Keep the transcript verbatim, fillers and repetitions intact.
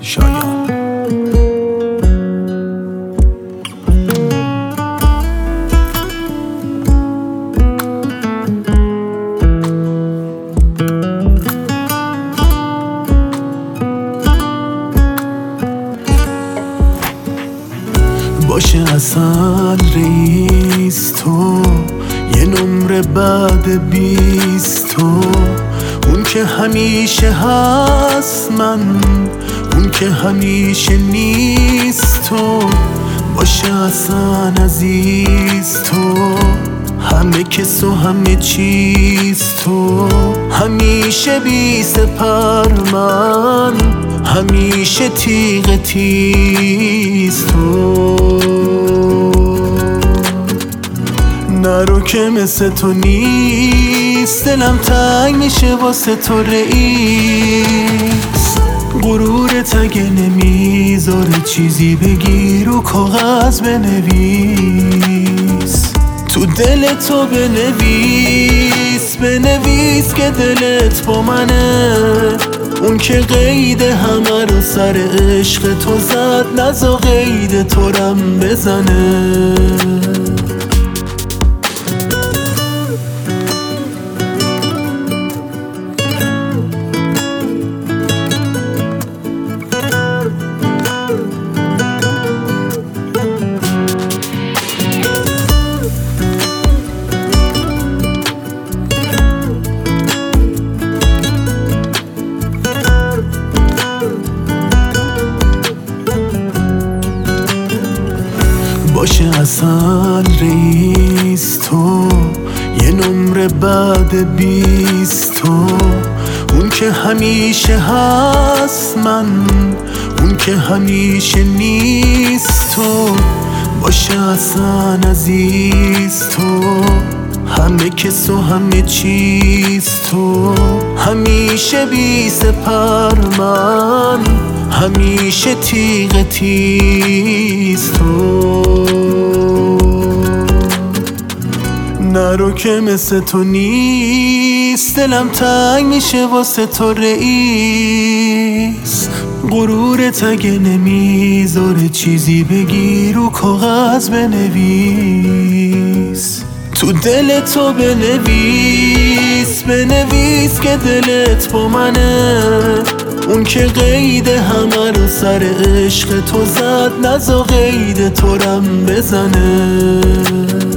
شایان. باشه اصل رئیس تو، یه نمره بعد بیست تو، اون که همیشه هست من، اون که همیشه نیست تو. باشه اصلا عزیز تو، همه کس و همه چیز تو، همیشه بی سپر من، همیشه تیغ تیز تو. نرو که مثل تو نیست، دلم تنگ میشه واسه تو رئیس. غرورت اگه نمیذاره چیزی بگی رو کاغذ بنویس، تو دل تو بنویس، بنویس که دلت با منه. اون که قید همه رو سر عشق تو زد، نزا قید تو رم بزنه. باشه اصل رئیس تو، یه نمره بعد بیست تو، اون که همیشه هست من، اون که همیشه نیست تو. باشه اصلا عزیز تو، همه کس و همه چیز تو، همیشه بی سپر من، همیشه تیغ تیز تو. نرو که مثل تو نیست، دلم تنگ میشه واسه تو رئیس. غرورت اگه نمیذاره چیزی بگی رو کاغذ بنویس، تو دل تو بنویس، بنویس که دلت با منه. اون که قید همه رو سر عشق تو زد، نزا قید تو رم بزنه.